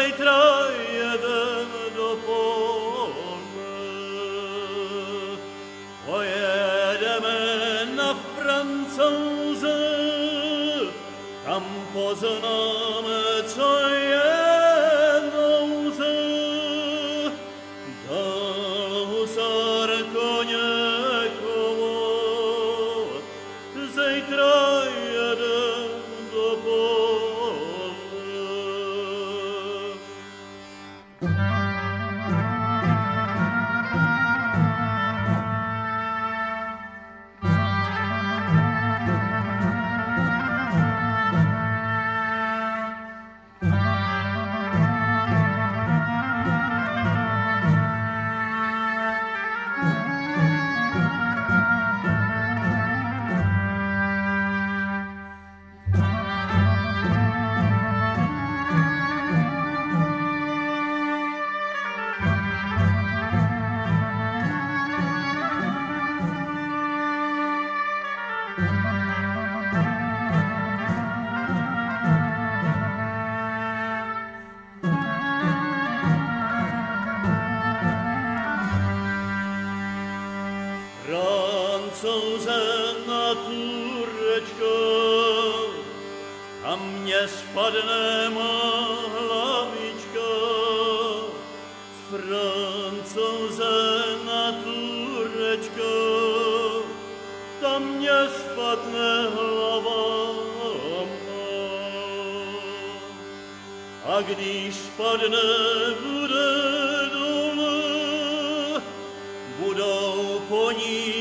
zítra jeden dopoledne. Pojedeme na Francouze, tam poznáme, co je nouze. Dal husár koně kovot, zítra jeden dopoledne. Francouze na Turečko, a mně spadne má hlavička. Francouze na Turečko, tam mně spadne hlava má. A když spadne, bude dole, budou po ní